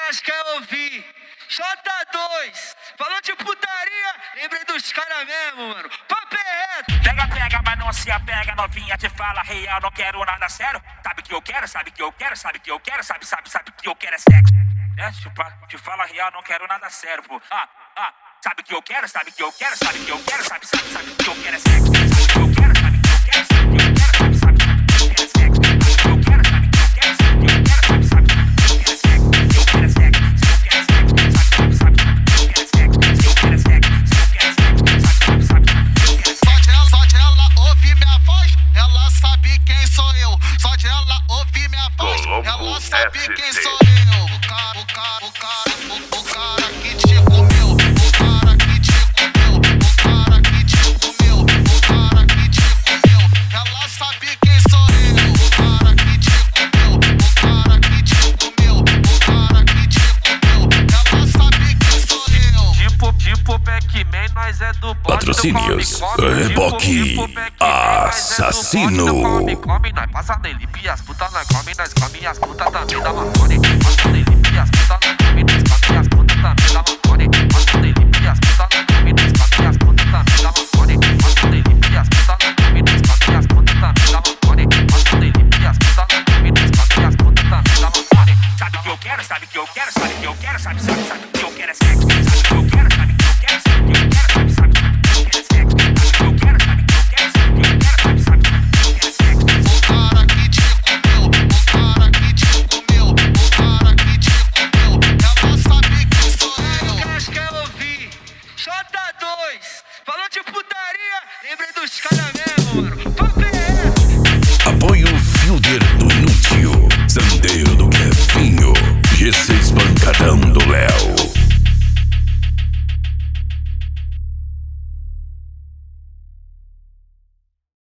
elas querem ouvir. J2, falou de putaria, lembrei dos caras mesmo, mano. Papo é reto. Pega, pega, mas não se apega, novinha te fala real, não quero nada sério. Sabe que eu quero, sabe que eu quero, sabe que eu quero, sabe que eu quero é sexo. Né? Te fala real, não quero nada sério, pô. Sabe que eu quero, sabe que eu quero, sabe que eu quero, sabe que eu quero é sexo. Sabe que eu quero, sabe que eu quero, sabe que eu quero, sabe que eu quero é sexo. Sabe que eu quero, sabe que eu quero, sabe que eu quero, sabe que eu quero é sexo. Eu quero é sexo, se eu quero é sexo, sabe que eu quero é sexo. Se eu quero é sexo, se eu quero é sexo, sabe que eu quero é sexo. Só de ela ouvir minha voz, ela sabe quem sou eu. Só de ela ouvir minha voz, ela sabe quem sou eu. O cara que te comeu, o cara que te comeu, o cara que te comeu, o cara que te comeu, ela sabe quem sou eu. O cara que te comeu, o cara que te comeu, o cara que te comeu, ela sabe quem sou eu. Tipo Pac-Man, nós é do bote. Patrocínios Reboque Assassino. Come, nós passa delipe e as putas nós come, nós come as putas também da Marconi. Passa delipe e as putas nós come, nós come as putas também da Marconi. Passa delipe e as putas nós come, nós come as putas também da Marconi. Passa delipe e as putas nós come, nós come as putas também da Marconi. Passa delipe e as putas nós come, nós come as putas também da Marconi. Sabe que eu quero, sabe que eu quero, sabe que eu quero, sabe que eu quero é sexo. Sabe que eu quero.